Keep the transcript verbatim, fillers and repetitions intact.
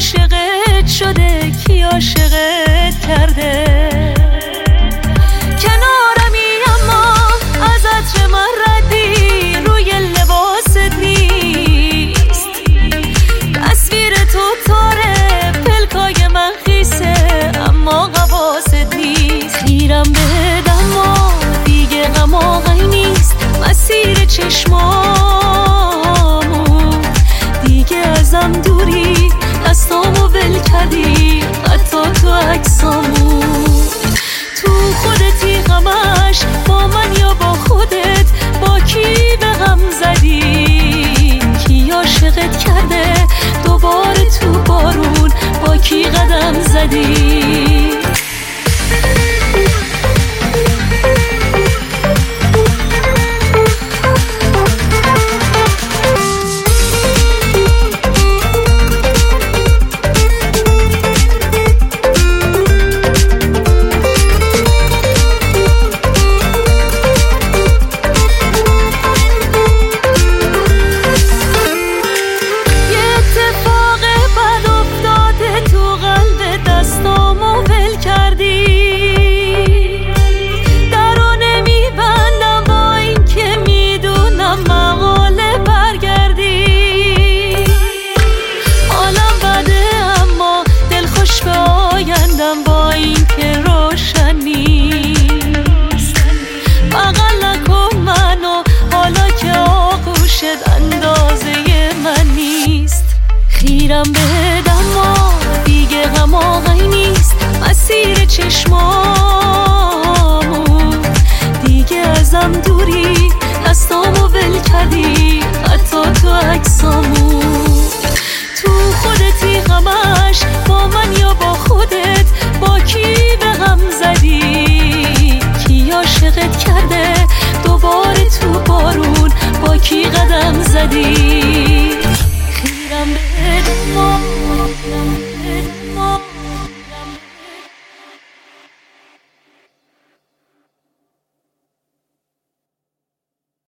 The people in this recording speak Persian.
عاشقت شده کی عاشقت کرده کنارمی اما از عطر من ردی روی لباست نیست تصویر تو تاره پلکای من خیسه اما قواست نیست خیرم به دما دیگه غم آقای نیست مسیر چشمامون دیگه ازم دوری دستامو ول کردی حتی تو عکسامون تو خودتی غمش با من یا با خودت با کی به غم زدی کی عاشقت کرده دوباره تو بارون با کی قدم زدی